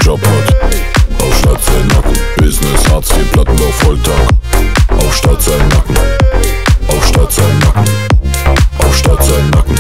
Job hat. Auf statt sein Nacken, Business, Hartz IV, Plattenbau, Volltag. Auf statt sein Nacken, auf statt sein Nacken, auf statt sein Nacken.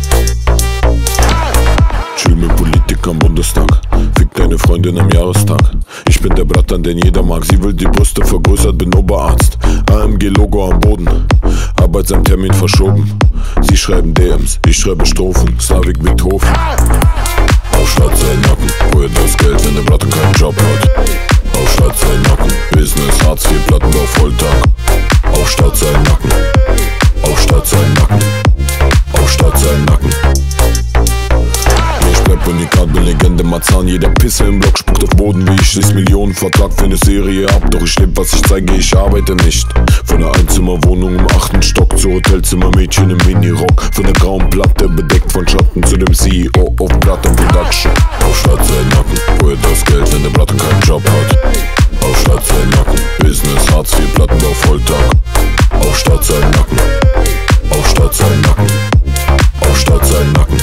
Chill mit Politikern am Bundestag, fick deine Freundin am Jahrestag. Ich bin der Bratan, den jeder mag, sie will die Brüste vergrößert, bin Oberarzt. AMG-Logo am Boden, Arbeitsamtermin verschoben. Sie schreiben DMs, ich schreibe Strophen, Slavik Beethoven. Auf statt sein Nacken, woher das Geld, wenn der Bratan keinen Job hat. Auf statt sein Nacken, Business, Hartz IV, Plattenbau, Volltag. Auf statt sein Nacken, auf statt sein Nacken, auf statt sein Nacken. Ich bleib Unikat, bin Legende, Marzahn. Jeder Pisse im Block spuckt auf Boden wie ich. 6 Millionen Vertrag für eine Serie ab. Doch ich leb, was ich zeige, ich arbeite nicht. Von der Einzimmerwohnung im 8. Stock zu Hotelzimmermädchen im Minirock. Von der grauen Platte bedeckt von Schatten zu dem CEO of Platte Production. Auf statt sein Nacken, woher das Geld, wenn der Bratan keinen Job hat. Auf statt sein Nacken, Business, Hartz IV, Plattenbau, Volltag. Auf statt sein Nacken, auf statt sein Nacken, auf statt sein Nacken.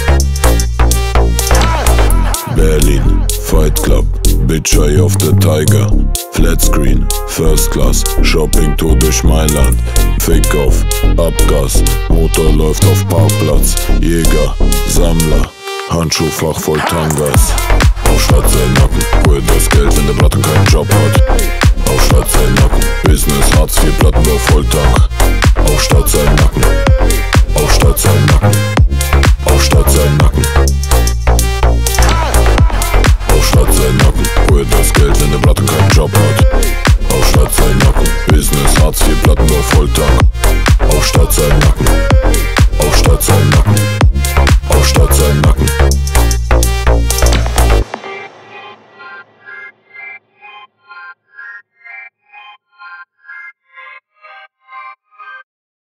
Berlin, Fight Club, Bitch Eye of the Tiger. Flatscreen, First Class, Shopping-Tour durch Mailand. Fake-Off, Abgas, Motor läuft auf Parkplatz. Jäger, Sammler, Handschuhfach voll Tangas. Auf statt sein Nacken, woher das Geld, wenn der Bratan keinen Job hat. Auf statt sein Nacken, Business, Hartz IV, Plattenbau, Volltag. Auf statt sein Nacken, auf statt sein Nacken, auf statt sein Nacken. Auf statt sein Nacken, woher das Geld, wenn der Bratan keinen Job hat. Auf statt sein